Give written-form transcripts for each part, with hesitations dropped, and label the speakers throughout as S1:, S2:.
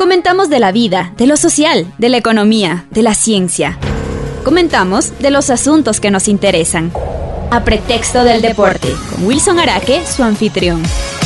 S1: Comentamos de la vida, de lo social, de la economía, de la ciencia. Comentamos de los asuntos que nos interesan. A pretexto del deporte, con Wilson Araque, su anfitrión.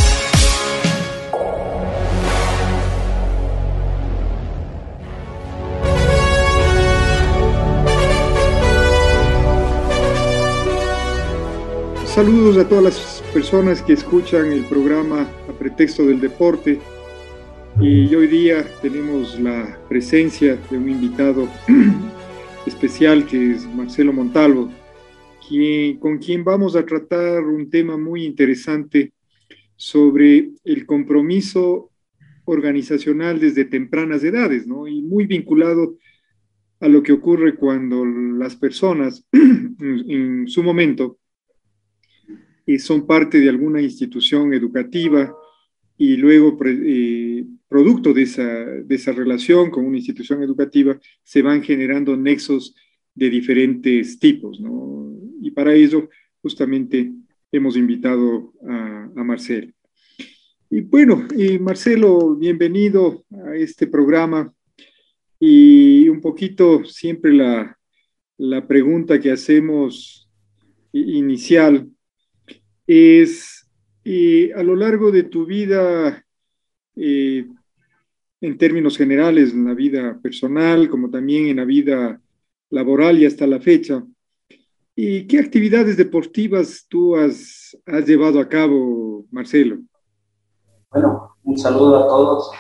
S2: Saludos a todas las personas que escuchan el programa A Pretexto del Deporte. Y hoy día tenemos la presencia de un invitado especial que es Marcelo Montalvo, con quien vamos a tratar un tema muy interesante sobre el compromiso organizacional desde tempranas edades, ¿no? Y muy vinculado a lo que ocurre cuando las personas en su momento son parte de alguna institución educativa y luego, producto de esa relación con una institución educativa, se van generando nexos de diferentes tipos, ¿no? Y para ello, justamente, hemos invitado a Marcelo. Y bueno, Marcelo, bienvenido a este programa. Y un poquito siempre la pregunta que hacemos inicial es, a lo largo de tu vida, en términos generales, en la vida personal, como también en la vida laboral y hasta la fecha, ¿y qué actividades deportivas tú has llevado a cabo, Marcelo?
S3: Bueno, un saludo a todos.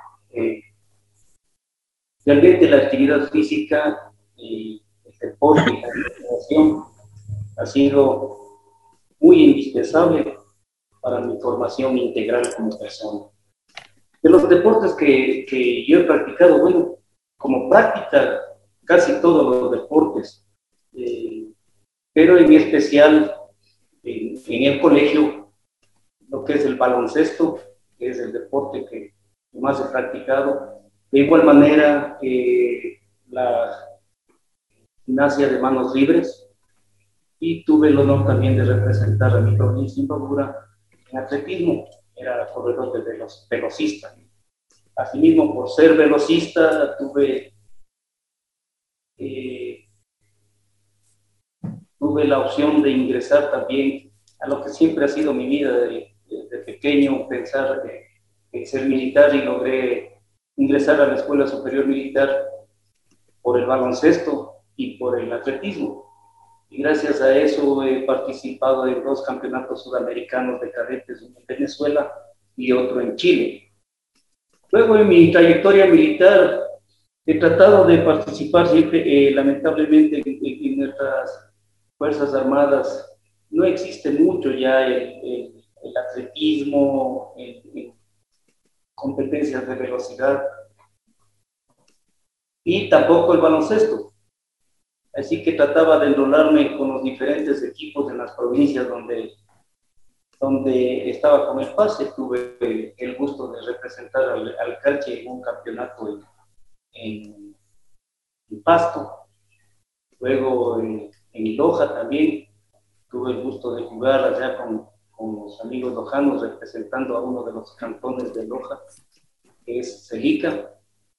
S3: Realmente la actividad física y el deporte y la recreación ha sido muy indispensable para mi formación integral como persona. De los deportes que yo he practicado, bueno, como práctica casi todos los deportes, pero en especial en el colegio, lo que es el baloncesto, que es el deporte que más he practicado. De igual manera, la gimnasia de manos libres, y tuve el honor también de representar a mi provincia Imbabura en atletismo. Era corredor de velocista. Asimismo, por ser velocista, tuve la opción de ingresar también a lo que siempre ha sido mi vida de pequeño, pensar en ser militar, y logré ingresar a la Escuela Superior Militar por el baloncesto y por el atletismo. Y gracias a eso he participado en 2 campeonatos sudamericanos de cadetes, uno en Venezuela y otro en Chile. Luego, en mi trayectoria militar, he tratado de participar siempre, lamentablemente, en nuestras Fuerzas Armadas. No existe mucho ya el atletismo, en competencias de velocidad, y tampoco el baloncesto. Así que trataba de enrolarme con los diferentes equipos en las provincias donde estaba con el pase. Tuve el gusto de representar al Calche en un campeonato en Pasto. Luego en Loja también tuve el gusto de jugar allá con los amigos lojanos, representando a uno de los cantones de Loja, que es Celica.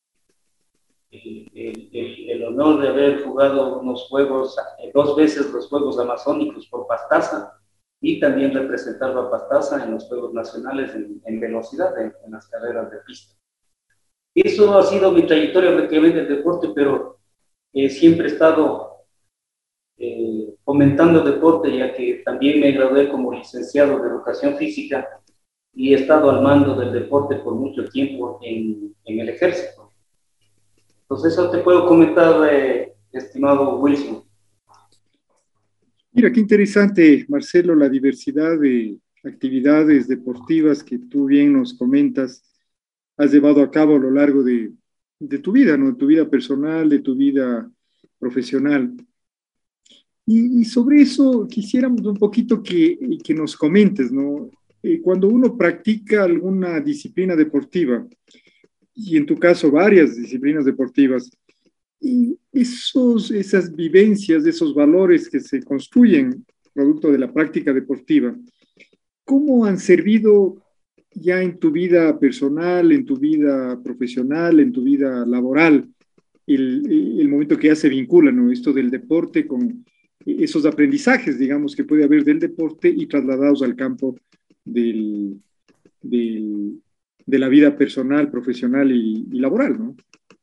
S3: El honor de haber jugado unos juegos, 2 veces los Juegos Amazónicos por Pastaza, y también representar a Pastaza en los Juegos Nacionales en velocidad, en las carreras de pista. Eso ha sido mi trayectoria prácticamente del deporte, pero siempre he estado fomentando el deporte, ya que también me gradué como licenciado de Educación Física y he estado al mando del deporte por mucho tiempo en el ejército. Entonces, eso te puedo comentar, estimado Wilson.
S2: Mira, qué interesante, Marcelo, la diversidad de actividades deportivas que tú bien nos comentas, has llevado a cabo a lo largo de tu vida, ¿no? De tu vida personal, de tu vida profesional. Y sobre eso quisiéramos un poquito que nos comentes, ¿no? Cuando uno practica alguna disciplina deportiva, y en tu caso varias disciplinas deportivas, y esas vivencias, esos valores que se construyen producto de la práctica deportiva, ¿cómo han servido ya en tu vida personal, en tu vida profesional, en tu vida laboral, el momento que ya se vincula, ¿no? Esto del deporte con esos aprendizajes, digamos, que puede haber del deporte y trasladados al campo del, del, de la vida personal, profesional y laboral, ¿no?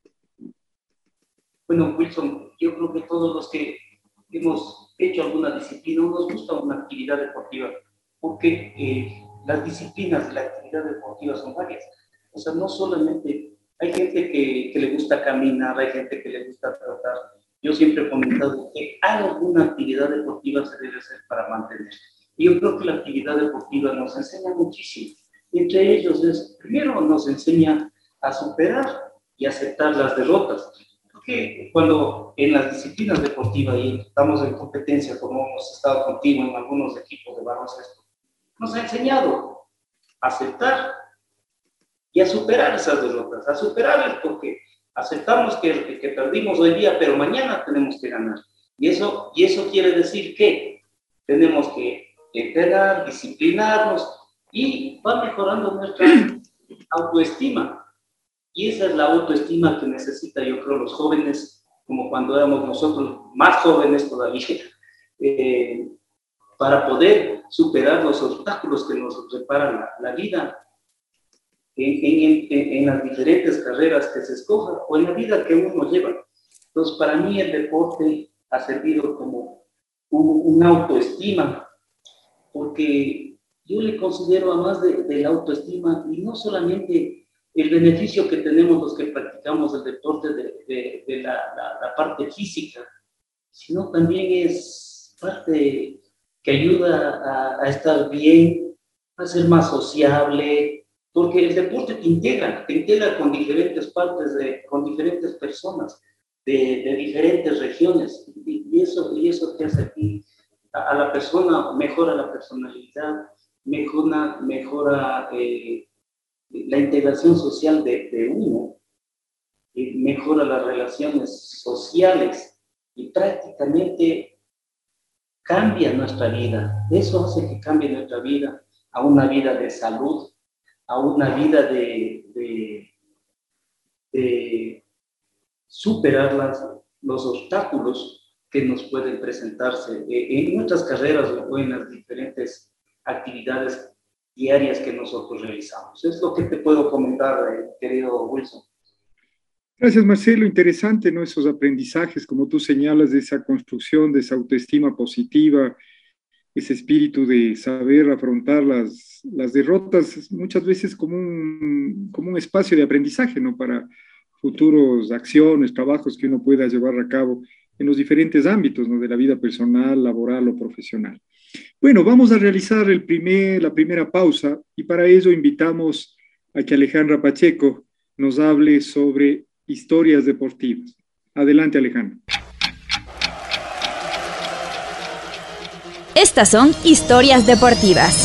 S3: Bueno, Wilson, yo creo que todos los que hemos hecho alguna disciplina nos gusta una actividad deportiva, porque las disciplinas de la actividad deportiva son varias. O sea, no solamente hay gente que le gusta caminar, hay gente que le gusta trotar. Yo siempre he comentado que alguna actividad deportiva se debe hacer para mantener. Y yo creo que la actividad deportiva nos enseña muchísimo. Entre ellos primero nos enseña a superar y aceptar las derrotas. Porque cuando en las disciplinas deportivas y estamos en competencia, como hemos estado contigo en algunos equipos de baloncesto, nos ha enseñado a aceptar y a superar esas derrotas, a superar porque aceptamos que perdimos hoy día, pero mañana tenemos que ganar. Y eso quiere decir que tenemos que entrenar, disciplinarnos y va mejorando nuestra autoestima. Y esa es la autoestima que necesita, yo creo, los jóvenes, como cuando éramos nosotros más jóvenes todavía, para poder superar los obstáculos que nos reparan la vida en las diferentes carreras que se escoja o en la vida que uno lleva. Entonces, para mí el deporte ha servido como una autoestima, porque yo le considero, además de la autoestima, y no solamente el beneficio que tenemos los que practicamos el deporte de la parte física, sino también es parte que ayuda a estar bien, a ser más sociable, porque el deporte te integra con diferentes partes, con diferentes personas, de diferentes regiones, y eso te hace a la persona, mejora la personalidad, mejora la integración social de uno, mejora las relaciones sociales y prácticamente cambia nuestra vida. Eso hace que cambie nuestra vida a una vida de salud, a una vida de superar los obstáculos que nos pueden presentarse en nuestras carreras o en las diferentes actividades diarias que nosotros realizamos. Es lo que te puedo comentar, querido Wilson.
S2: Gracias, Marcelo. Interesante, ¿no? Esos aprendizajes, como tú señalas, de esa construcción, de esa autoestima positiva, ese espíritu de saber afrontar las derrotas, muchas veces como un espacio de aprendizaje, ¿no? Para futuros acciones, trabajos que uno pueda llevar a cabo en los diferentes ámbitos, ¿no? De la vida personal, laboral o profesional. Bueno, vamos a realizar la primera pausa y para ello invitamos a que Alejandra Pacheco nos hable sobre historias deportivas. Adelante, Alejandra.
S1: Estas son historias deportivas.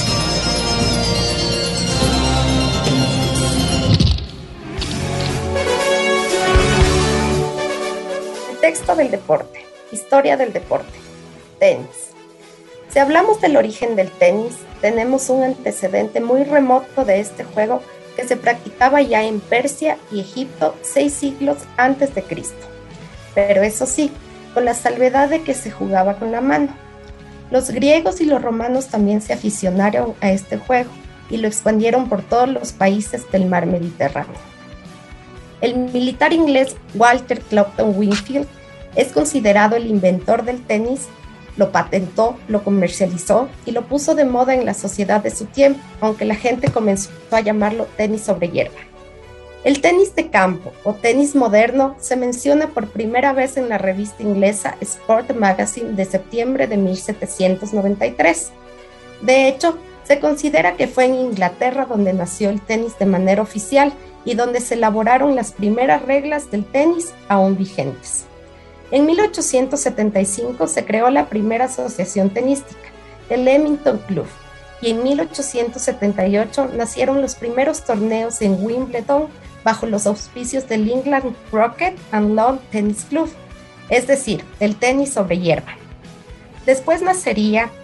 S4: El texto del deporte. Historia del deporte. Tenis. Si hablamos del origen del tenis, tenemos un antecedente muy remoto de este juego que se practicaba ya en Persia y Egipto 6 siglos antes de Cristo. Pero eso sí, con la salvedad de que se jugaba con la mano. Los griegos y los romanos también se aficionaron a este juego y lo expandieron por todos los países del mar Mediterráneo. El militar inglés Walter Clopton Wingfield es considerado el inventor del tenis. Lo patentó, lo comercializó y lo puso de moda en la sociedad de su tiempo, aunque la gente comenzó a llamarlo tenis sobre hierba. El tenis de campo o tenis moderno se menciona por primera vez en la revista inglesa Sport Magazine de septiembre de 1793. De hecho, se considera que fue en Inglaterra donde nació el tenis de manera oficial y donde se elaboraron las primeras reglas del tenis aún vigentes. En 1875 se creó la primera asociación tenística, el Leamington Club, y en 1878 nacieron los primeros torneos en Wimbledon bajo los auspicios del England Croquet and Lawn Tennis Club, es decir, el tenis sobre hierba. Después nacería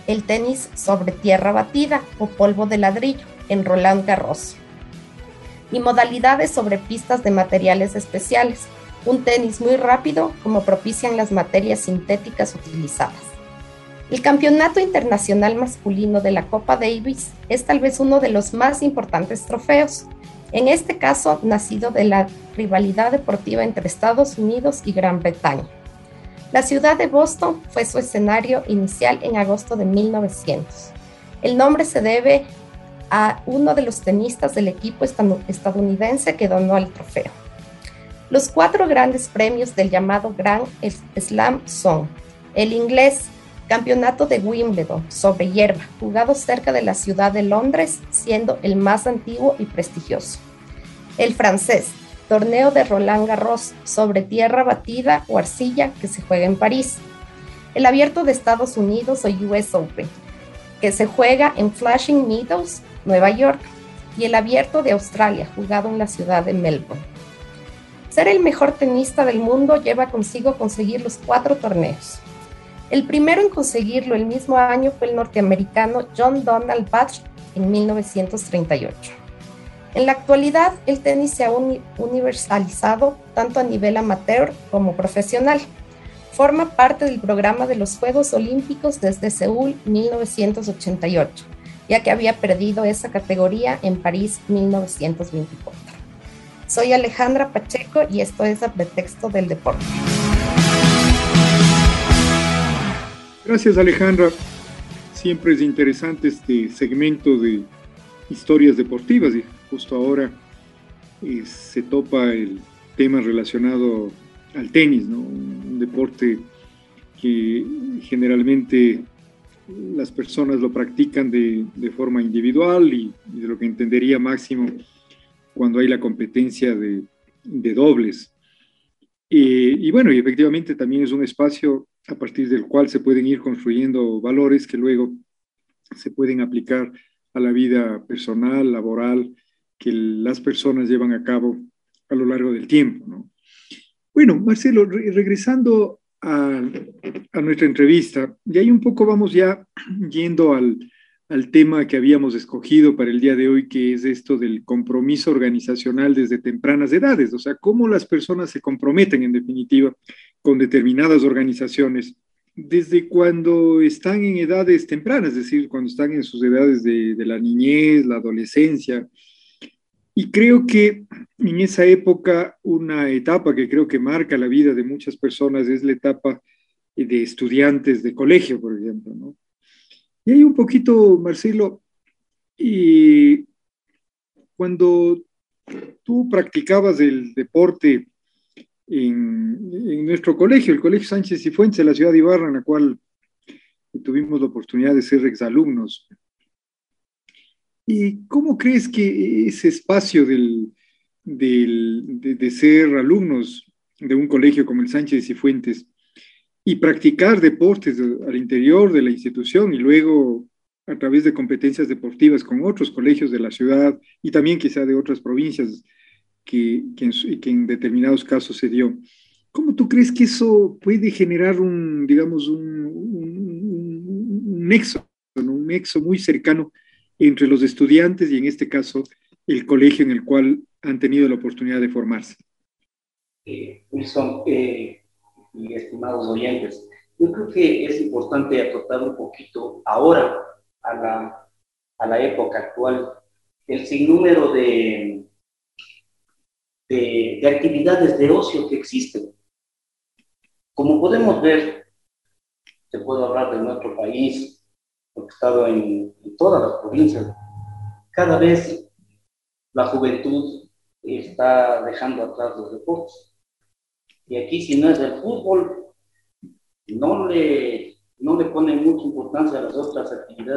S4: el tenis sobre tierra batida o polvo de ladrillo en Roland Garros, y modalidades sobre pistas de materiales especiales, un tenis muy rápido como propician las materias sintéticas utilizadas. El Campeonato Internacional Masculino de la Copa Davis es tal vez uno de los más importantes trofeos, en este caso nacido de la rivalidad deportiva entre Estados Unidos y Gran Bretaña. La ciudad de Boston fue su escenario inicial en agosto de 1900. El nombre se debe a uno de los tenistas del equipo estadounidense que donó el trofeo. Los 4 grandes premios del llamado Grand Slam son el inglés, Campeonato de Wimbledon sobre hierba, jugado cerca de la ciudad de Londres, siendo el más antiguo y prestigioso. El francés, Torneo de Roland Garros sobre tierra batida o arcilla, que se juega en París. El Abierto de Estados Unidos o US Open, que se juega en Flushing Meadows, Nueva York. Y el Abierto de Australia, jugado en la ciudad de Melbourne. Ser el mejor tenista del mundo lleva consigo conseguir los 4 torneos. El primero en conseguirlo el mismo año fue el norteamericano John Donald Butch en 1938. En la actualidad, el tenis se ha universalizado tanto a nivel amateur como profesional. Forma parte del programa de los Juegos Olímpicos desde Seúl 1988, ya que había perdido esa categoría en París 1924. Soy Alejandra Pacheco y esto es A Pretexto del Deporte.
S2: Gracias, Alejandra. Siempre es interesante este segmento de historias deportivas y justo ahora se topa el tema relacionado al tenis, ¿no? Un deporte que generalmente las personas lo practican de forma individual y de lo que entendería máximo cuando hay la competencia de dobles. Y bueno, y efectivamente también es un espacio a partir del cual se pueden ir construyendo valores que luego se pueden aplicar a la vida personal, laboral, que las personas llevan a cabo a lo largo del tiempo, ¿no? Bueno, Marcelo, regresando a nuestra entrevista, y ahí un poco vamos ya yendo al tema que habíamos escogido para el día de hoy, que es esto del compromiso organizacional desde tempranas edades, o sea, cómo las personas se comprometen en definitiva con determinadas organizaciones desde cuando están en edades tempranas, es decir, cuando están en sus edades de la niñez, la adolescencia. Y creo que en esa época, una etapa que creo que marca la vida de muchas personas es la etapa de estudiantes de colegio, por ejemplo, ¿no? Y hay un poquito, Marcelo, cuando tú practicabas el deporte en nuestro colegio, el Colegio Sánchez Cifuentes de la ciudad de Ibarra, en la cual tuvimos la oportunidad de ser exalumnos. ¿Y cómo crees que ese espacio de ser alumnos de un colegio como el Sánchez Cifuentes y practicar deportes al interior de la institución y luego a través de competencias deportivas con otros colegios de la ciudad y también quizá de otras provincias que en determinados casos se dio? ¿Cómo tú crees que eso puede generar un nexo, ¿no? Un nexo muy cercano entre los estudiantes y en este caso el colegio en el cual han tenido la oportunidad de formarse?
S3: Wilson, y estimados oyentes, yo creo que es importante acotar un poquito ahora a la época actual el sinnúmero de actividades de ocio que existen. Como podemos ver, te puedo hablar de nuestro país, porque he estado en todas las provincias. Cada vez la juventud está dejando atrás los deportes. Y aquí, si no es el fútbol, no le ponen mucha importancia a las otras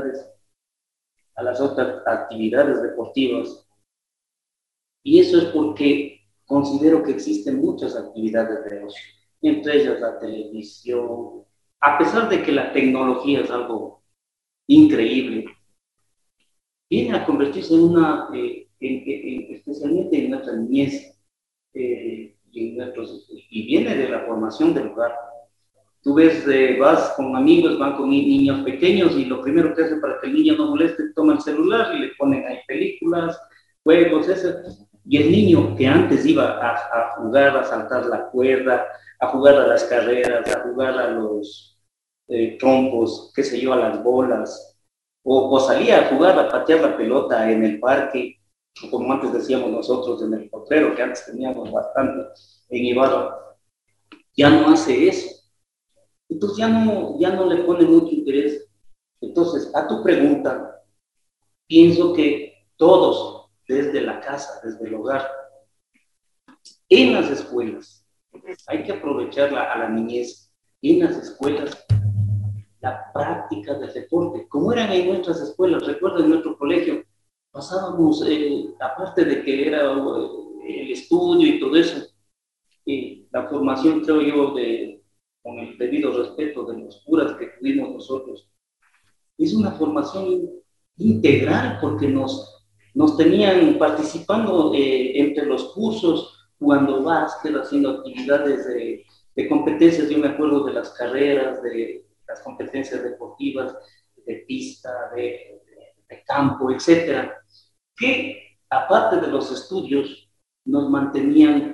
S3: actividades deportivas. Y eso es porque considero que existen muchas actividades de ocio, entre ellas la televisión. A pesar de que la tecnología es algo increíble, viene a convertirse en especialmente en nuestra niñez, y viene de la formación del hogar. Tú ves, vas con amigos, van con niños pequeños y lo primero que hacen para que el niño no moleste, toma el celular y le ponen ahí películas, juegos, eso. Y el niño que antes iba a jugar, a saltar la cuerda, a jugar a las carreras, a jugar a los trompos, qué sé yo, a las bolas, o salía a jugar, a patear la pelota en el parque, como antes decíamos nosotros, en el potrero, que antes teníamos bastante en Ibarra, ya no hace eso. Entonces ya no le pone mucho interés. Entonces, a tu pregunta, pienso que todos, desde la casa, desde el hogar, en las escuelas, hay que aprovechar a la niñez, en las escuelas, la práctica del deporte, como eran en nuestras escuelas. Recuerdo en nuestro colegio, pasábamos, aparte de que era el estudio y todo eso, la formación, creo yo, con el debido respeto de los curas que tuvimos nosotros, es una formación integral porque nos tenían participando entre los cursos, jugando básquet, haciendo actividades de competencias. Yo me acuerdo de las carreras, de las competencias deportivas, de pista, de campo, etcétera, que aparte de los estudios nos mantenían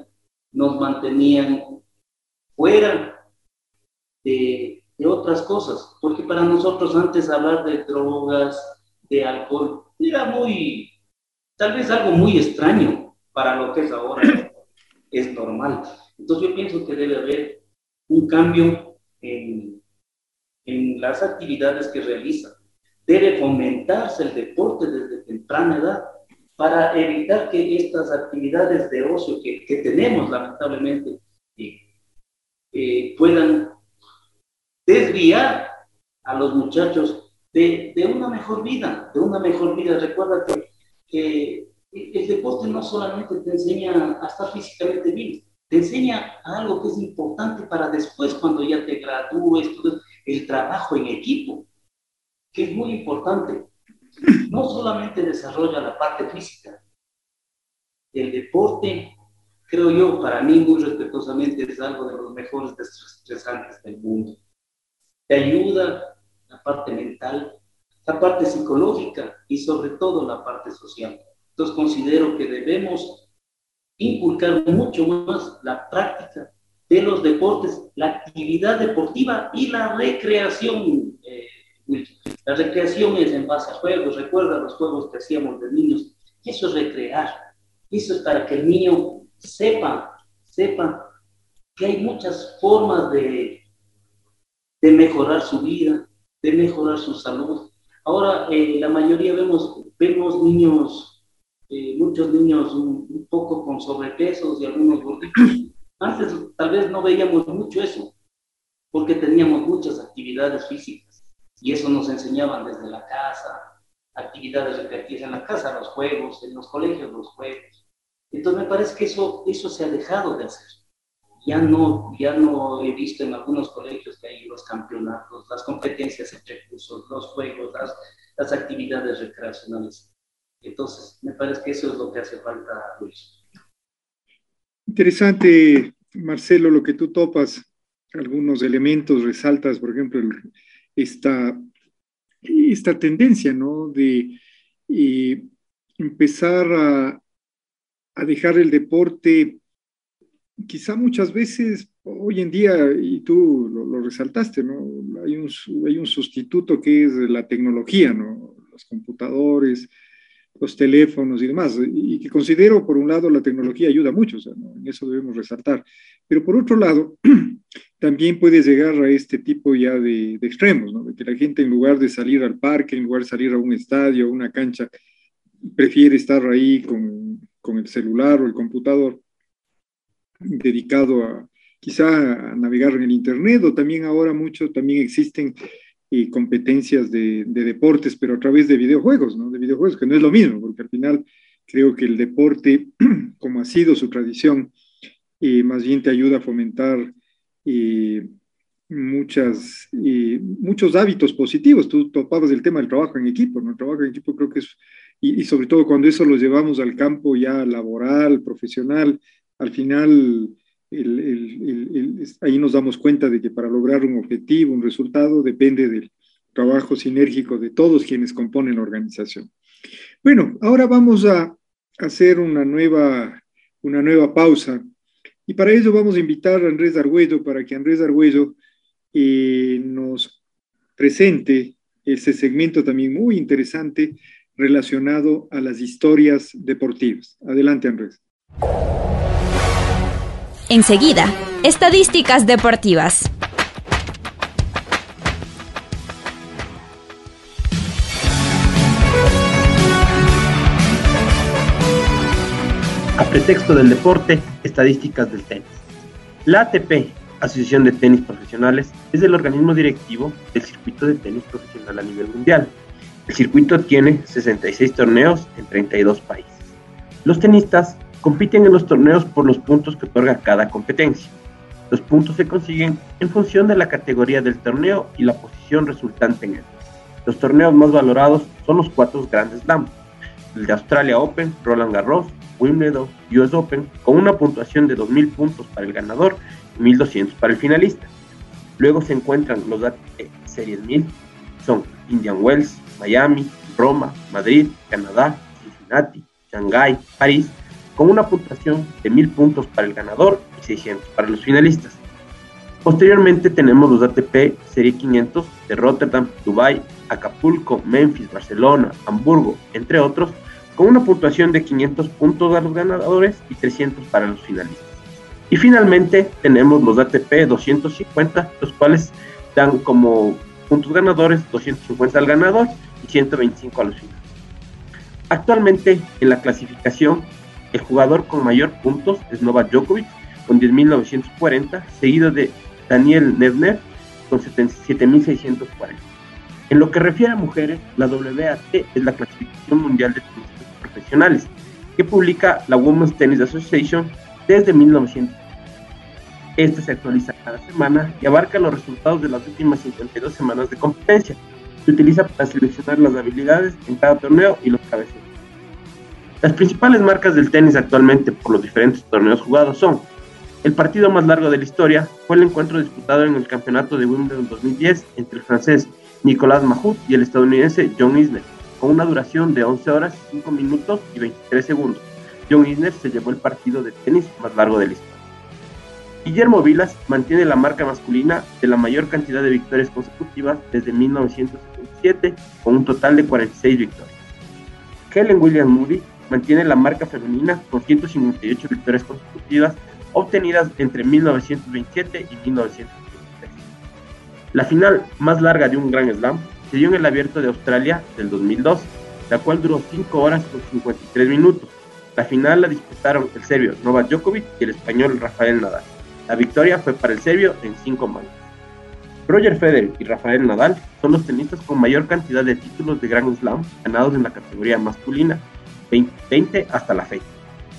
S3: fuera de otras cosas, porque para nosotros antes hablar de drogas, de alcohol, era tal vez algo muy extraño para lo que es ahora, es normal. Entonces yo pienso que debe haber un cambio en las actividades que realizan. Debe fomentarse el deporte desde temprana edad para evitar que estas actividades de ocio que tenemos lamentablemente puedan desviar a los muchachos de una mejor vida, Recuerda que el deporte no solamente te enseña a estar físicamente bien, te enseña algo que es importante para después, cuando ya te gradúes, el trabajo en equipo, que es muy importante. No solamente desarrolla la parte física, el deporte, creo yo, para mí muy respetuosamente, es algo de los mejores desestresantes del mundo. Te ayuda la parte mental, la parte psicológica y sobre todo la parte social. Entonces considero que debemos inculcar mucho más la práctica de los deportes, la actividad deportiva y la recreación. La recreación es en base a juegos. Recuerda los juegos que hacíamos de niños. Eso es recrear. Eso es para que el niño sepa que hay muchas formas de mejorar su vida, de mejorar su salud. Ahora, la mayoría vemos niños, muchos niños un poco con sobrepesos y algunos gorditos. Antes tal vez no veíamos mucho eso, porque teníamos muchas actividades físicas y eso nos enseñaban desde la casa, actividades recreativas en la casa, los juegos, en los colegios los juegos. Entonces me parece que eso se ha dejado de hacer. Ya no he visto en algunos colegios que hay los campeonatos, las competencias entre cursos, los juegos, las actividades recreacionales. Entonces, me parece que eso es lo que hace falta, Luis.
S2: Interesante, Marcelo, lo que tú topas, algunos elementos, resaltas, por ejemplo, esta tendencia, ¿no? De empezar a dejar el deporte. Quizá muchas veces, hoy en día, y tú lo resaltaste, ¿no? Hay un sustituto que es la tecnología, ¿no? Los computadores, los teléfonos y demás, y que considero, por un lado, la tecnología ayuda mucho, o sea, ¿no? En eso debemos resaltar. Pero por otro lado, también puedes llegar a este tipo ya de extremos, ¿no? De que la gente, en lugar de salir al parque, en lugar de salir a un estadio, a una cancha, prefiere estar ahí con el celular o el computador, dedicado quizá a navegar en el internet, o también ahora también existen competencias de deportes, pero a través de videojuegos, ¿no? De videojuegos, que no es lo mismo, porque al final creo que el deporte, como ha sido su tradición, más bien te ayuda a fomentar muchos hábitos positivos. Tú topabas el tema del trabajo en equipo, ¿no? El trabajo en equipo creo que es, y sobre todo cuando eso lo llevamos al campo ya laboral, profesional, al final ahí nos damos cuenta de que para lograr un objetivo, un resultado, depende del trabajo sinérgico de todos quienes componen la organización. Bueno, ahora vamos a hacer una nueva pausa y para ello vamos a invitar a Andrés Argüello para que Andrés Argüello nos presente ese segmento también muy interesante relacionado a las historias deportivas. Adelante, Andrés.
S1: Enseguida, estadísticas deportivas.
S5: A pretexto del deporte, estadísticas del tenis. La ATP, Asociación de Tenis Profesionales, es el organismo directivo del circuito de tenis profesional a nivel mundial. El circuito tiene 66 torneos en 32 países. Los tenistas compiten en los torneos por los puntos que otorga cada competencia. Los puntos se consiguen en función de la categoría del torneo y la posición resultante en él. Los torneos más valorados son los 4 Grand Slam, el de Australia Open, Roland Garros, Wimbledon, US Open, con una puntuación de 2.000 puntos para el ganador y 1.200 para el finalista. Luego se encuentran los ATP Series 1000, son Indian Wells, Miami, Roma, Madrid, Canadá, Cincinnati, Shanghái, París, con una puntuación de 1.000 puntos para el ganador y 600 para los finalistas. Posteriormente tenemos los ATP Serie 500 de Rotterdam, Dubái, Acapulco, Memphis, Barcelona, Hamburgo, entre otros, con una puntuación de 500 puntos a los ganadores y 300 para los finalistas. Y finalmente tenemos los ATP 250, los cuales dan como puntos ganadores 250 al ganador y 125 a los finalistas. Actualmente en la clasificación, el jugador con mayor puntos es Novak Djokovic con 10.940, seguido de Daniel Nevner con 7.640. En lo que refiere a mujeres, la WAT es la clasificación mundial de tenistas profesionales que publica la Women's Tennis Association desde 1900. Esta se actualiza cada semana y abarca los resultados de las últimas 52 semanas de competencia. Se utiliza para seleccionar las habilidades en cada torneo y los cabeceros. Las principales marcas del tenis actualmente por los diferentes torneos jugados son: el partido más largo de la historia fue el encuentro disputado en el campeonato de Wimbledon 2010 entre el francés Nicolas Mahut y el estadounidense John Isner, con una duración de 11 horas, 5 minutos y 23 segundos. John Isner se llevó el partido de tenis más largo de la historia. Guillermo Vilas mantiene la marca masculina de la mayor cantidad de victorias consecutivas desde 1977, con un total de 46 victorias. Helen Williams Moody mantiene la marca femenina con 158 victorias consecutivas obtenidas entre 1927 y 1933. La final más larga de un Grand Slam se dio en el Abierto de Australia del 2002, la cual duró 5 horas con 53 minutos. La final la disputaron el serbio Novak Djokovic y el español Rafael Nadal. La victoria fue para el serbio en 5 mangas. Roger Federer y Rafael Nadal son los tenistas con mayor cantidad de títulos de Grand Slam ganados en la categoría masculina, 20 hasta la fecha.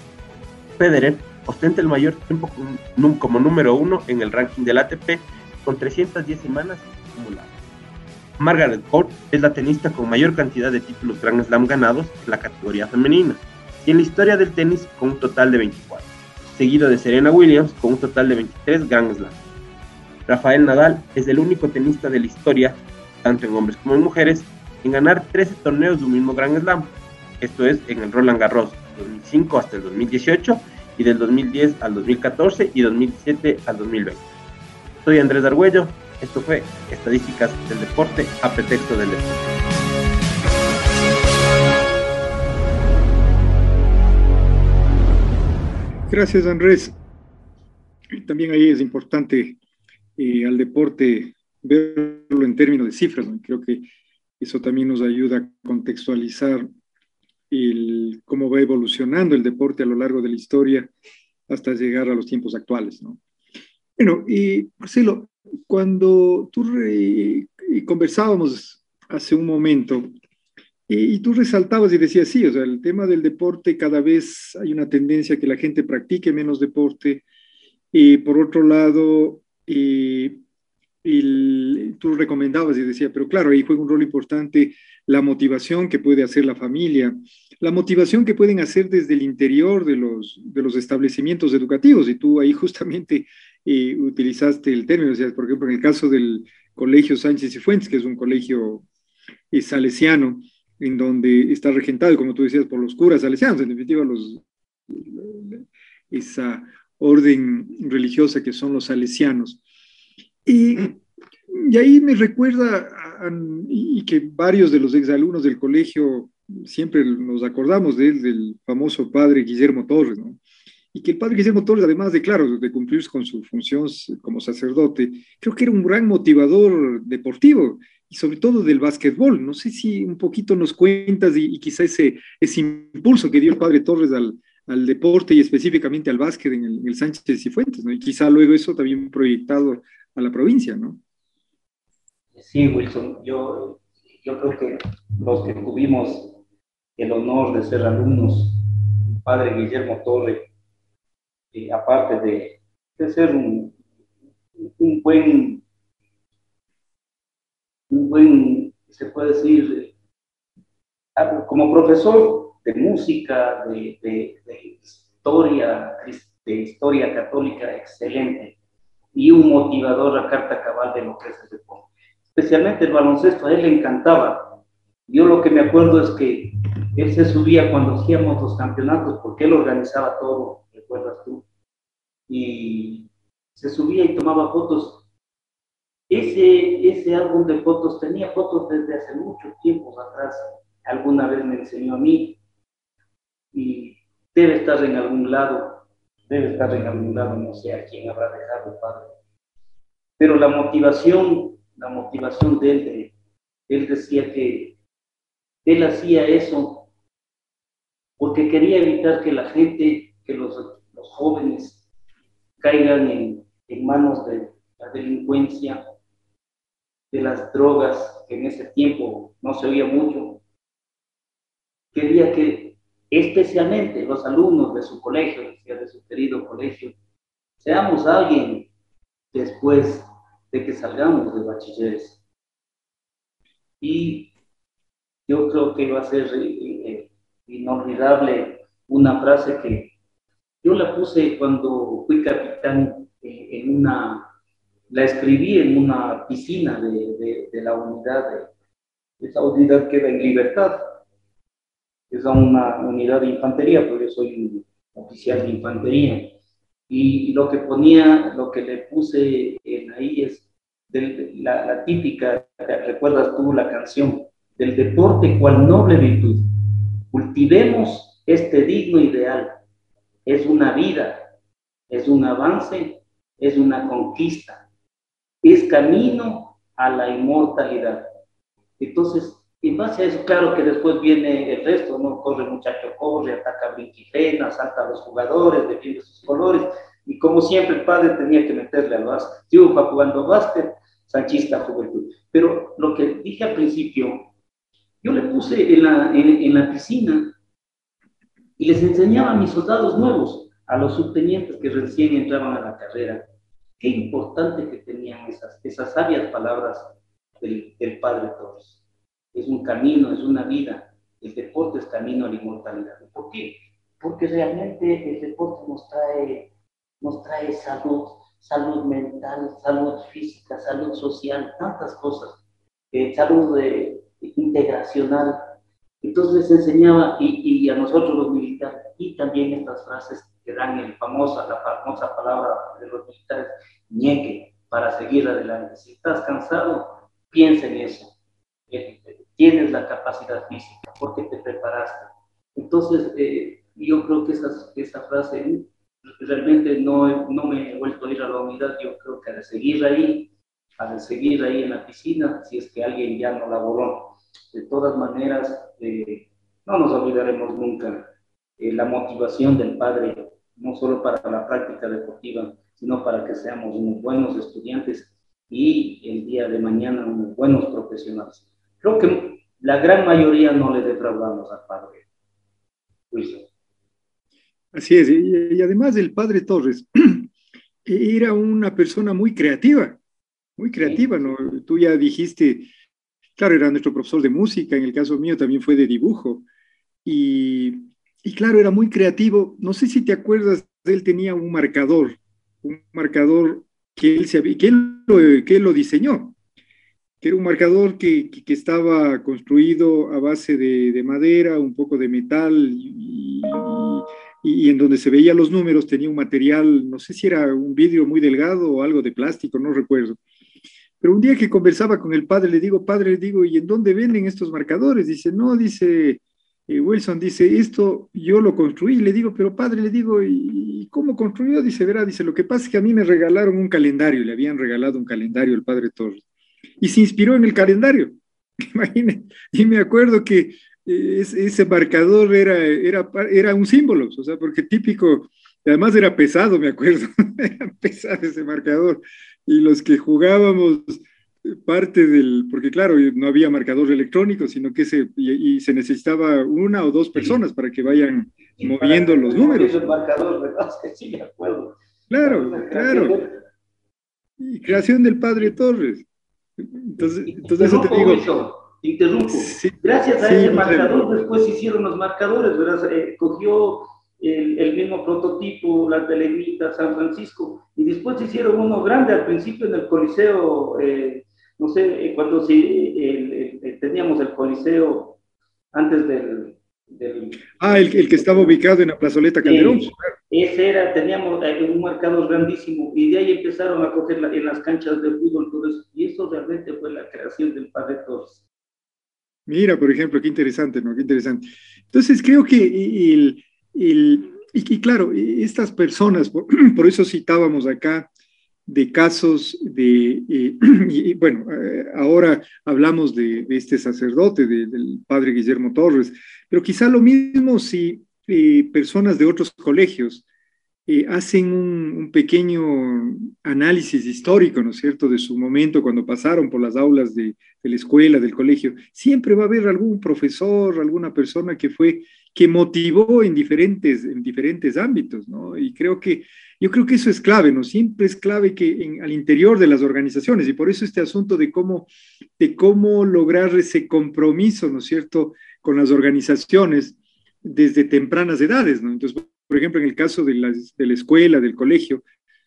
S5: Federer ostenta el mayor tiempo como número 1 en el ranking del ATP con 310 semanas acumuladas. Margaret Court es la tenista con mayor cantidad de títulos Grand Slam ganados en la categoría femenina y en la historia del tenis con un total de 24, seguido de Serena Williams con un total de 23 Grand Slam. Rafael Nadal es el único tenista de la historia, tanto en hombres como en mujeres, en ganar 13 torneos de un mismo Grand Slam. Esto es en el Roland Garros 2005 hasta el 2018 y del 2010 al 2014 y 2017 al 2020. Soy Andrés Argüello, esto fue Estadísticas del Deporte a pretexto del deporte.
S2: Gracias, Andrés. También ahí es importante al deporte verlo en términos de cifras, ¿no? Creo que eso también nos ayuda a contextualizar cómo va evolucionando el deporte a lo largo de la historia hasta llegar a los tiempos actuales, ¿no? Bueno, y Marcelo, cuando conversábamos hace un momento, y tú resaltabas y decías, sí, o sea, el tema del deporte, cada vez hay una tendencia a que la gente practique menos deporte, y por otro lado, tú recomendabas y decía, pero claro, ahí juega un rol importante la motivación que puede hacer la familia, la motivación que pueden hacer desde el interior de los establecimientos educativos. Y tú ahí justamente utilizaste el término, o sea, por ejemplo, en el caso del Colegio Sánchez y Fuentes, que es un colegio salesiano, en donde está regentado, como tú decías, por los curas salesianos, en definitiva, esa orden religiosa que son los salesianos. Y, y ahí me recuerda, y que varios de los exalumnos del colegio siempre nos acordamos de él, del famoso padre Guillermo Torres, ¿no? Y que el padre Guillermo Torres, además de, claro, de cumplir con su función como sacerdote, creo que era un gran motivador deportivo y sobre todo del básquetbol. No sé si un poquito nos cuentas y quizá ese impulso que dio el padre Torres al deporte y específicamente al básquet en el Sánchez y Fuentes, ¿no? Y quizá luego eso también proyectado a la provincia, ¿no?
S3: Sí, Wilson, yo creo que los que tuvimos el honor de ser alumnos, el padre Guillermo Torres, aparte de ser un buen, se puede decir, como profesor de música, de historia católica excelente, y un motivador a carta cabal de lo que es el deporte. Especialmente el baloncesto, a él le encantaba. Yo lo que me acuerdo es que él se subía cuando hacíamos los campeonatos, porque él organizaba todo, recuerdas tú, y se subía y tomaba fotos. Ese álbum de fotos tenía fotos desde hace muchos tiempos atrás. Alguna vez me enseñó a mí y debe estar en algún lado, no sé a quién habrá dejado, padre. Pero la motivación de él decía que él hacía eso porque quería evitar que la gente, que los jóvenes caigan en manos de la delincuencia, de las drogas, que en ese tiempo no se oía mucho. Quería que especialmente los alumnos de su colegio, de su querido colegio, seamos alguien después de que salgamos de bachilleres. Y yo creo que va a ser inolvidable una frase que yo la puse cuando fui capitán la escribí en una piscina de la unidad, esa unidad queda en Libertad, es una unidad de infantería, porque yo soy un oficial de infantería. Y lo que le puse ahí es la típica, recuerdas tú la canción, del deporte cual noble virtud. Cultivemos este digno ideal. Es una vida, es un avance, es una conquista, es camino a la inmortalidad. Entonces, en base a eso, claro que después viene el resto, ¿no? Corre el muchacho, corre, ataca brinquifena, salta a los jugadores, defiende sus colores, y como siempre el padre tenía que meterle al básquet. Yo iba jugando básquet, sanchista juventud. Pero lo que dije al principio, yo le puse en la piscina y les enseñaba a mis soldados nuevos, a los subtenientes que recién entraban a la carrera, qué importante que tenían esas sabias palabras del padre Torres. Es un camino, es una vida. El deporte es camino a la inmortalidad. ¿Por qué? Porque realmente el deporte nos trae salud mental, salud física, salud social, tantas cosas, salud integracional. Entonces les enseñaba, y a nosotros los militares, y también estas frases que dan la famosa palabra de los militares, ñeque, para seguir adelante. Si estás cansado, piensa en eso. Tienes la capacidad física, porque te preparaste. Entonces, yo creo que esa frase realmente no me he vuelto a ir a la unidad. Yo creo que ha de seguir ahí en la piscina, si es que alguien ya no la borró. De todas maneras, no nos olvidaremos nunca la motivación del padre, no solo para la práctica deportiva, sino para que seamos unos buenos estudiantes y el día de mañana unos buenos profesionales. Creo que la gran mayoría no le defraudamos al padre Wilson.
S2: Así es, y además el padre Torres era una persona muy creativa. muy creativa, ¿no? Tú ya dijiste, claro, era nuestro profesor de música, en el caso mío también fue de dibujo, y, y claro, era muy creativo. No sé si te acuerdas, él tenía un marcador que él, que él lo diseñó, que era un marcador que estaba construido a base de madera, un poco de metal, y en donde se veían los números tenía un material, no sé si era un vidrio muy delgado o algo de plástico, no recuerdo. Pero un día que conversaba con el padre, le digo, ¿y en dónde venden estos marcadores? Dice, no, dice, Wilson, dice, esto yo lo construí. Le digo, pero padre, le digo, ¿y cómo construyó? Dice, verá, dice, lo que pasa es que a mí me regalaron un calendario, le habían regalado un calendario al padre Torres, y se inspiró en el calendario. Imagínate, y me acuerdo que ese marcador era un símbolo, o sea, porque típico, además era pesado, me acuerdo, era pesado ese marcador, y los que jugábamos parte porque claro, no había marcador electrónico, sino que y se necesitaba una o dos
S3: Sí,
S2: personas para que vayan
S3: y para
S2: moviendo
S3: que
S2: los
S3: moviendo
S2: números.
S3: el marcador, ¿verdad? Sí, me acuerdo. Fue
S2: Claro,
S3: una creación
S2: claro,
S3: de...
S2: y creación del padre Torres.
S3: Te
S2: Entonces eso te
S3: interrumpo,
S2: digo,
S3: Wilson, te interrumpo.
S2: sí,
S3: Gracias a
S2: sí,
S3: ese
S2: Marcelo.
S3: marcador, después se hicieron los marcadores, ¿verdad? Cogió el mismo prototipo, las de Legrita, San Francisco, y después se hicieron uno grande al principio en el Coliseo, no sé, cuando teníamos el Coliseo antes
S2: Ah, el que estaba ubicado en la plazoleta Calderón.
S3: eh, ese era, teníamos un marcador grandísimo y de ahí empezaron a coger en las canchas de fútbol todo eso, y eso realmente fue la creación del Padre Torres.
S2: Mira, por ejemplo, qué interesante, ¿no? Qué interesante. Entonces, creo que y claro, estas personas, por eso citábamos acá de casos bueno, ahora hablamos de este sacerdote, del padre Guillermo Torres, pero quizá lo mismo si personas de otros colegios hacen un pequeño análisis histórico, ¿no es cierto?, de su momento cuando pasaron por las aulas de la escuela, del colegio. Siempre va a haber algún profesor, alguna persona que motivó en diferentes ámbitos, ¿no? Yo creo que eso es clave, ¿no? Siempre es clave que al interior de las organizaciones, y por eso este asunto de cómo lograr ese compromiso, ¿no es cierto?, con las organizaciones desde tempranas edades, ¿no? Entonces, por ejemplo, en el caso de la escuela, del colegio,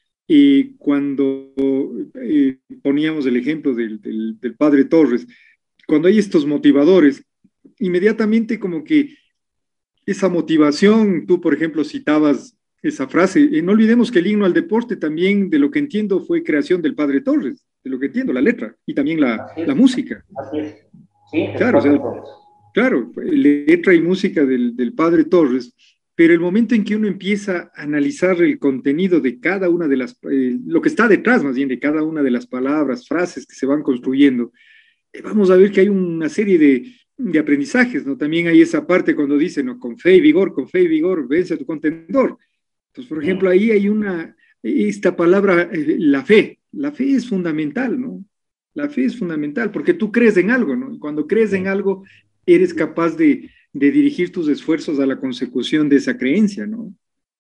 S2: cuando poníamos el ejemplo del padre Torres, cuando hay estos motivadores, inmediatamente como que esa motivación, tú por ejemplo citabas esa frase, no olvidemos que el himno al deporte también, de lo que entiendo, fue creación del padre Torres, de lo que entiendo, la letra y también la música.
S3: Así es. Sí, del
S2: Claro, o
S3: Padre
S2: sea,
S3: Torres.
S2: claro, letra y música del padre Torres, pero el momento en que uno empieza a analizar el contenido de cada una de lo que está detrás más bien de cada una de las palabras, frases que se van construyendo, vamos a ver que hay una serie de aprendizajes, ¿no? También hay esa parte cuando dice, ¿no? Con fe y vigor, vence a tu contendor. Entonces, por ejemplo,
S3: Sí,
S2: ahí hay esta palabra, la fe. La fe es fundamental, ¿no? La fe es fundamental porque tú crees en algo, ¿no? Y cuando crees en
S3: sí,
S2: algo, eres capaz de dirigir tus esfuerzos a la consecución de esa creencia, ¿no?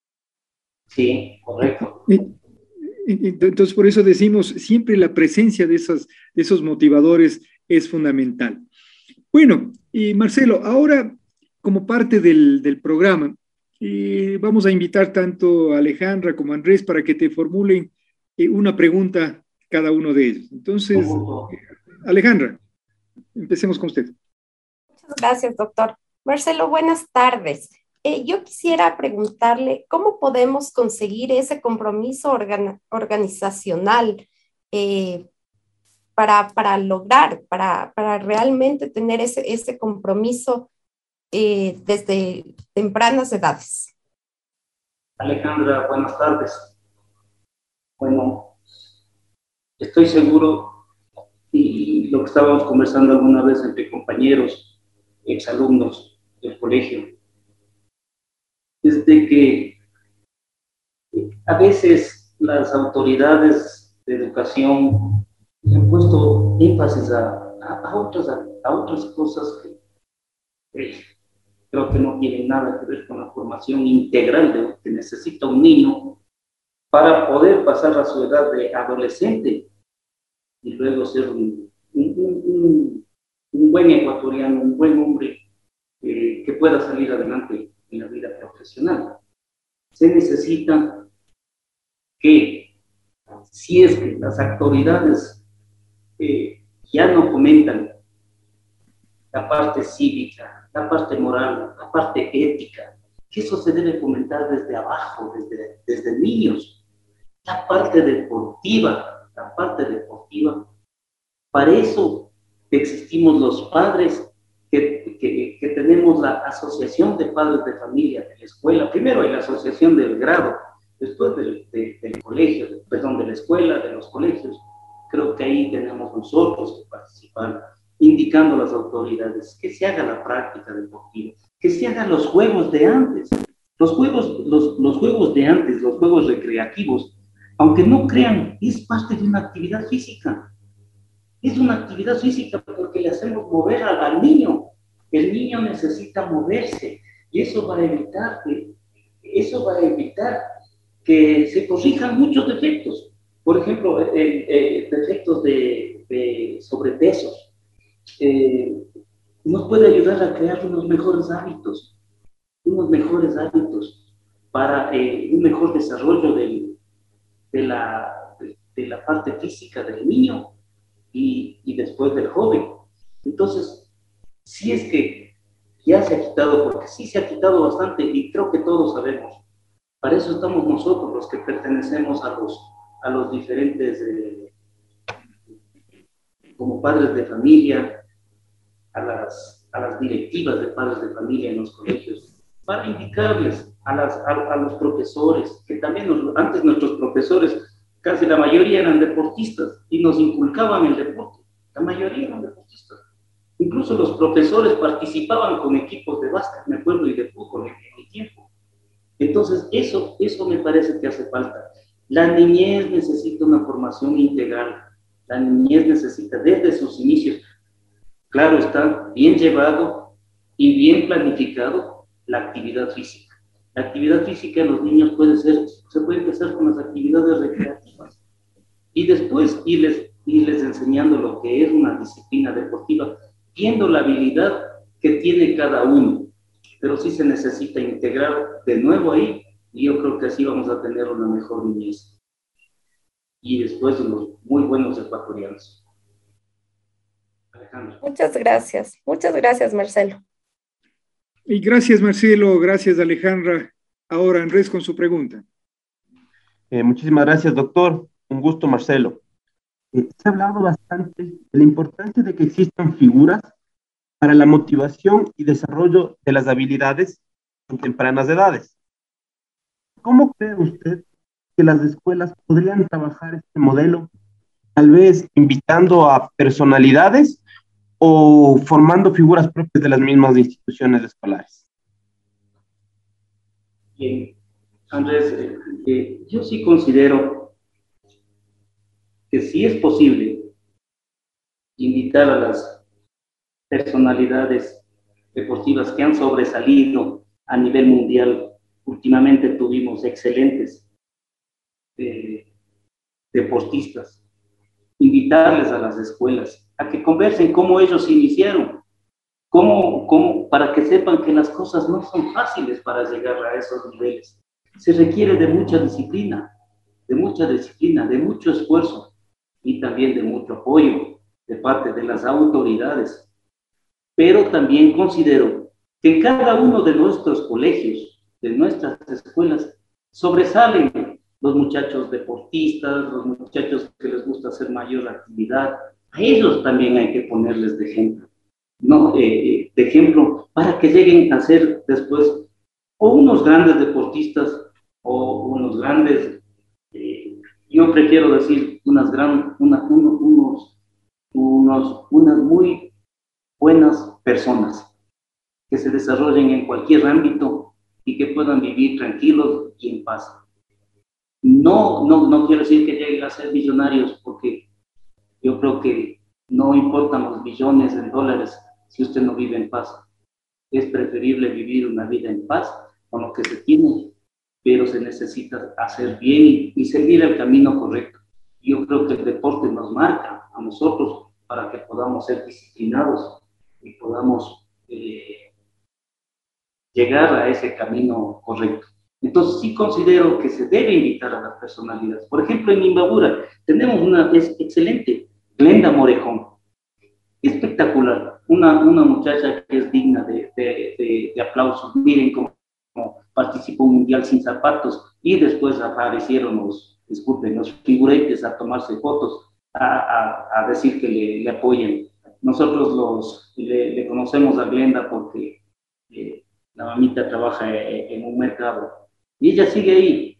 S3: sí, correcto.
S2: Entonces, por eso decimos, siempre la presencia de esos motivadores es fundamental. Bueno, y Marcelo, ahora como parte del programa, vamos a invitar tanto a Alejandra como a Andrés para que te formulen una pregunta cada uno de ellos.
S3: Con
S2: Entonces,
S3: gusto.
S2: Alejandra, empecemos con usted.
S4: Muchas gracias, doctor. Marcelo, buenas tardes. Yo quisiera preguntarle cómo podemos conseguir ese compromiso organizacional eh, para realmente tener ese compromiso desde tempranas edades.
S3: Alejandra, buenas tardes. Bueno, estoy seguro, y lo que estábamos conversando alguna vez entre compañeros, exalumnos del colegio, es de que a veces las autoridades de educación le han puesto énfasis a otras cosas que creo que no tienen nada que ver con la formación integral de lo que necesita un niño para poder pasar a su edad de adolescente y luego ser un buen ecuatoriano, un buen hombre que pueda salir adelante en la vida profesional. Se necesita que, si es que las autoridades ya no fomentan la parte cívica, la parte moral, la parte ética, que eso se debe fomentar desde abajo, desde niños. La parte deportiva, para eso existimos los padres, que tenemos la asociación de padres de familia de la escuela. Primero hay la asociación del grado, después del colegio, perdón, de la escuela, de los colegios. Creo que ahí tenemos nosotros que participar, indicando a las autoridades que se haga la práctica deportiva, que se hagan los juegos de antes. Los juegos de antes, los juegos recreativos, aunque no crean, es parte de una actividad física. Es una actividad física porque le hacemos mover al niño. El niño necesita moverse y eso va a evitar que se corrijan muchos defectos. Por ejemplo, defectos de sobrepesos. Nos puede ayudar a crear unos mejores hábitos para un mejor desarrollo de la parte física del niño y después del joven. Entonces, si es que ya se ha quitado, porque sí se ha quitado bastante y creo que todos sabemos, para eso estamos nosotros los que pertenecemos a los diferentes, como padres de familia, a las directivas de padres de familia en los colegios, para indicarles a los profesores, que también antes nuestros profesores, casi la mayoría eran deportistas y nos inculcaban el deporte. La mayoría eran deportistas. Incluso los profesores participaban con equipos de básquet, me acuerdo, y de fútbol en mi tiempo. Entonces, eso me parece que hace falta. La niñez necesita una formación integral. La niñez necesita desde sus inicios, claro está, bien llevado y bien planificado la actividad física. La actividad física en los niños se puede empezar con las actividades recreativas y después irles enseñando lo que es una disciplina deportiva, viendo la habilidad que tiene cada uno. Pero sí se necesita integrar de nuevo ahí y yo creo que así vamos a tener una mejor niñez. Y después unos muy buenos ecuatorianos. Alejandro.
S4: Muchas gracias, Marcelo.
S2: Y gracias, Marcelo, gracias, Alejandra. Ahora, Andrés, con su pregunta.
S5: Muchísimas gracias, doctor. Un gusto, Marcelo. Se ha hablado bastante de la importancia de que existan figuras para la motivación y desarrollo de las habilidades en tempranas edades. ¿Cómo cree usted que las escuelas podrían trabajar este modelo? Tal vez invitando a personalidades o formando figuras propias de las mismas instituciones escolares.
S3: Bien, Andrés, yo sí considero que sí es posible invitar a las personalidades deportivas que han sobresalido a nivel mundial. Últimamente tuvimos excelentes deportistas, invitarles a las escuelas a que conversen cómo ellos iniciaron, para que sepan que las cosas no son fáciles para llegar a esos niveles. Se requiere de mucha disciplina, de mucho esfuerzo y también de mucho apoyo de parte de las autoridades. Pero también considero que en cada uno de nuestros colegios, de nuestras escuelas, sobresalen los muchachos deportistas, los muchachos que les gusta hacer mayor actividad. A ellos también hay que ponerles de ejemplo, ¿no? De ejemplo para que lleguen a ser después o unos grandes deportistas o unos grandes, yo prefiero decir unas muy buenas personas que se desarrollen en cualquier ámbito y que puedan vivir tranquilos y en paz. No quiero decir que lleguen a ser millonarios, porque yo creo que no importan los millones de dólares si usted no vive en paz. Es preferible vivir una vida en paz con lo que se tiene, pero se necesita hacer bien y seguir el camino correcto. Yo creo que el deporte nos marca a nosotros para que podamos ser disciplinados y podamos llegar a ese camino correcto. Entonces sí considero que se debe invitar a las personalidades. Por ejemplo, en Imbabura tenemos una excelente, Glenda Morejón, espectacular, una muchacha que es digna de aplausos. Miren cómo participó en un mundial sin zapatos y después aparecieron los figuretes a tomarse fotos, a decir que le apoyen. Nosotros le conocemos a Glenda porque la mamita trabaja en un mercado y ella sigue ahí,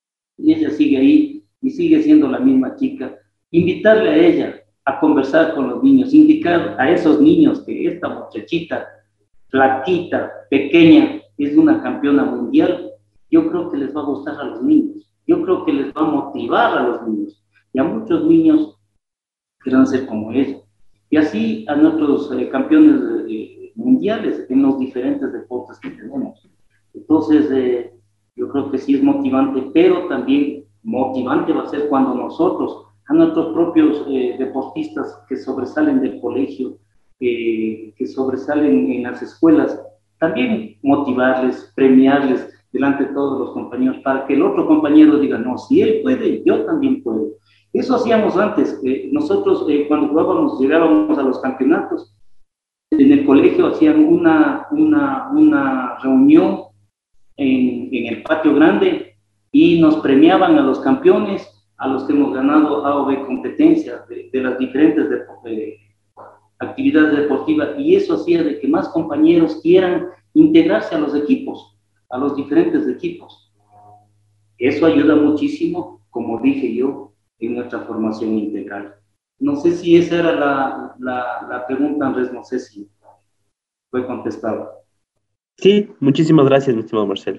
S3: y sigue siendo la misma chica. Invitarle a ella a conversar con los niños, indicar a esos niños que esta muchachita, flaquita, pequeña, es una campeona mundial, yo creo que les va a gustar a los niños, yo creo que les va a motivar a los niños, y a muchos niños quieran ser como ella. Y así a nuestros campeones mundiales en los diferentes deportes que tenemos. Entonces, yo creo que sí es motivante, pero también motivante va a ser cuando nosotros, a nuestros propios deportistas que sobresalen del colegio, que sobresalen en las escuelas, también motivarles, premiarles delante de todos los compañeros para que el otro compañero diga, no, si él puede, yo también puedo. Eso hacíamos antes. Nosotros cuando jugábamos, llegábamos a los campeonatos, en el colegio hacían una reunión en el patio grande y nos premiaban a los campeones, a los que hemos ganado A o B competencias de las diferentes actividades deportivas, y eso hacía de que más compañeros quieran integrarse a los equipos, a los diferentes equipos. Eso ayuda muchísimo, como dije yo, en nuestra formación integral. No sé si esa era la pregunta, Andrés, no sé si fue contestada.
S5: Sí, muchísimas gracias, mi estimado Marcelo.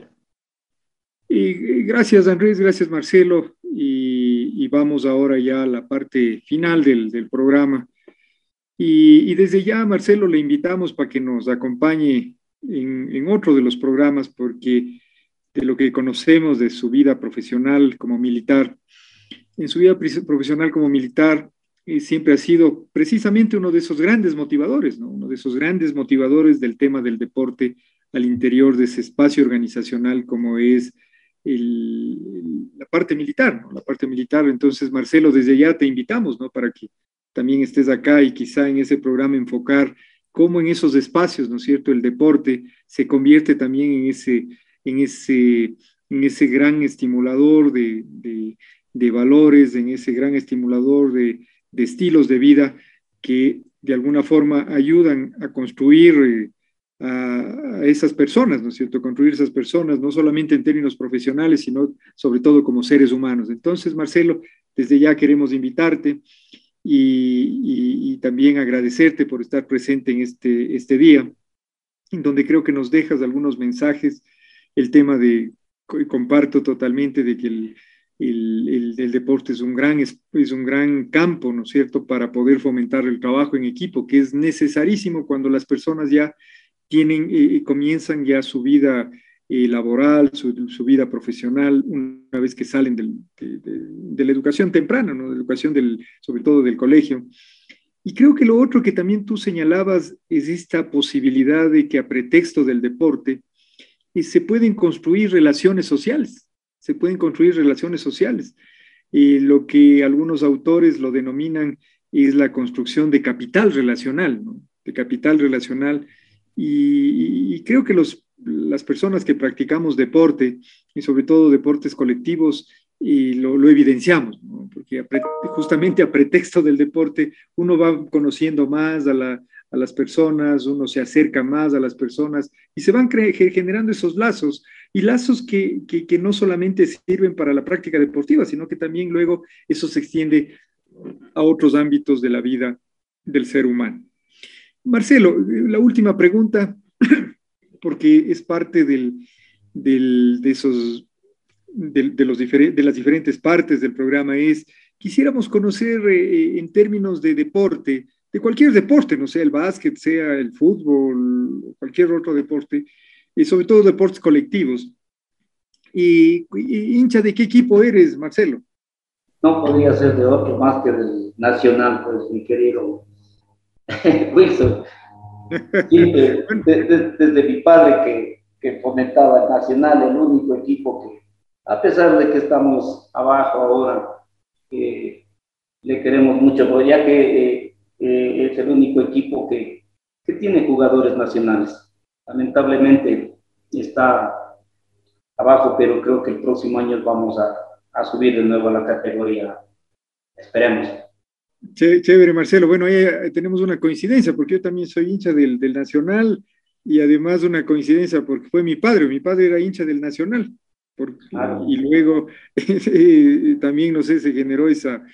S2: Y gracias, Andrés, gracias, Marcelo. Y vamos ahora ya a la parte final del programa. Y desde ya, Marcelo, le invitamos para que nos acompañe en otro de los programas, porque de lo que conocemos de su vida profesional como militar, en su vida profesional como militar, siempre ha sido precisamente uno de esos grandes motivadores, ¿no? Uno de esos grandes motivadores del tema del deporte al interior de ese espacio organizacional como es la parte militar, ¿no? La parte militar. Entonces, Marcelo, desde ya te invitamos, ¿no? Para que también estés acá y quizá en ese programa enfocar cómo en esos espacios, ¿no es cierto?, el deporte se convierte también en ese gran estimulador de valores, en ese gran estimulador de estilos de vida que de alguna forma ayudan a construir a esas personas, ¿no es cierto? Construir esas personas, no solamente en términos profesionales, sino sobre todo como seres humanos. Entonces, Marcelo, desde ya queremos invitarte y también agradecerte por estar presente en este día, en donde creo que nos dejas algunos mensajes. El tema comparto totalmente de que el deporte es un gran campo, ¿no es cierto?, para poder fomentar el trabajo en equipo, que es necesarísimo cuando las personas ya comienzan ya su vida laboral, su vida profesional, una vez que salen de la educación temprana, ¿no?, de la educación sobre todo del colegio. Y creo que lo otro que también tú señalabas es esta posibilidad de que a pretexto del deporte se pueden construir relaciones sociales, lo que algunos autores lo denominan es la construcción de capital relacional, ¿no? De capital relacional. Y creo que las personas que practicamos deporte, y sobre todo deportes colectivos, lo evidenciamos, ¿no? Porque justamente a pretexto del deporte uno va conociendo más a las personas, uno se acerca más a las personas y se van generando esos lazos, y lazos que no solamente sirven para la práctica deportiva, sino que también luego eso se extiende a otros ámbitos de la vida del ser humano. Marcelo, la última pregunta, porque es parte de las diferentes partes del programa, quisiéramos conocer en términos de deporte, de cualquier deporte, no sea el básquet, sea el fútbol, cualquier otro deporte, y sobre todo deportes colectivos. ¿Y hincha de qué equipo eres, Marcelo?
S3: no podría ser de otro más que del Nacional, pues, mi querido Wilson. Siempre, desde mi padre que fomentaba el Nacional, el único equipo que, a pesar de que estamos abajo ahora, le queremos mucho, ya que es el único equipo que tiene jugadores nacionales. Lamentablemente está abajo, pero creo que el próximo año vamos a subir de nuevo a la categoría. Esperemos.
S2: Chévere, Marcelo. Bueno, ahí tenemos una coincidencia, porque yo también soy hincha del Nacional, y además una coincidencia porque fue mi padre era hincha del Nacional. Claro. Y luego también, no sé, se generó esa,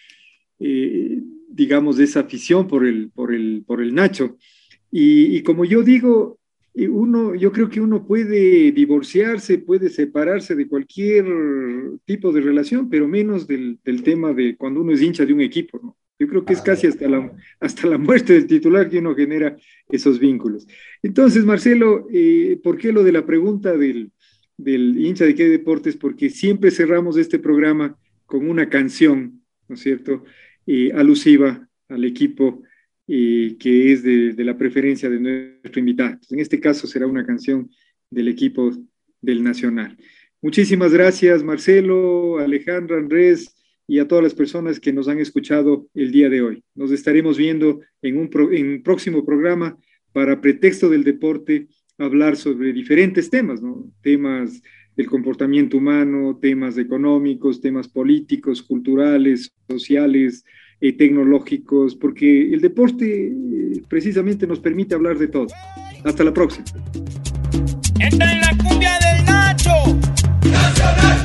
S2: digamos, esa afición por el Nacho. Y como yo digo, yo creo que uno puede divorciarse, puede separarse de cualquier tipo de relación, pero menos del tema de cuando uno es hincha de un equipo, ¿no? Yo creo que es casi hasta la muerte del titular que uno genera esos vínculos. Entonces, Marcelo, ¿por qué lo de la pregunta del hincha de qué deportes? Porque siempre cerramos este programa con una canción, ¿no es cierto?, alusiva al equipo que es de la preferencia de nuestro invitado. Entonces, en este caso será una canción del equipo del Nacional. Muchísimas gracias, Marcelo, Alejandra, Andrés, y a todas las personas que nos han escuchado el día de hoy. Nos estaremos viendo en un próximo programa para Pretexto del Deporte, hablar sobre diferentes temas, ¿no? Temas del comportamiento humano, temas económicos, temas políticos, culturales, sociales, tecnológicos, porque el deporte precisamente nos permite hablar de todo. Hasta la próxima.
S6: Entra en la cumbia del Nacho. Nacional.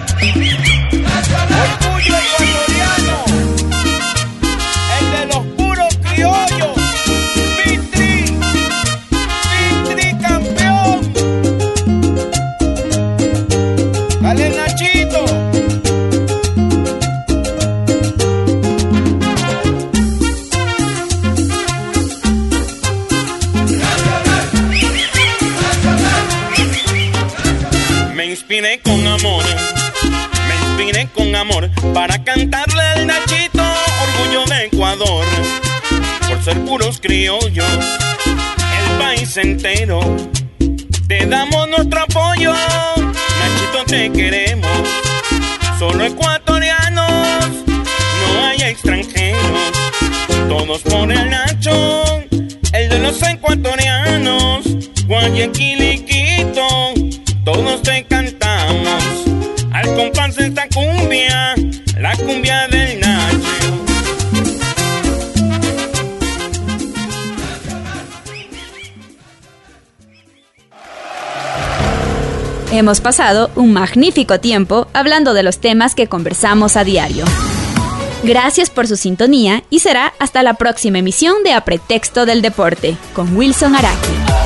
S6: Orgullo ecuatoriano. El de los puros criollos. Vitri campeón. Dale, Nachito. Me inspiré con amor para cantarle al Nachito, orgullo de Ecuador, por ser puros criollos, el país entero, te damos nuestro apoyo, Nachito te queremos, solo ecuatorianos, no hay extranjeros, todos por el Nacho, el de los ecuatorianos, Guayaquil y Quito, todos te cantamos, al compás de esta cumbia, la cumbia del Nacho.
S1: Hemos pasado un magnífico tiempo hablando de los temas que conversamos a diario. Gracias por su sintonía y será hasta la próxima emisión de A Pretexto del Deporte con Wilson Araki.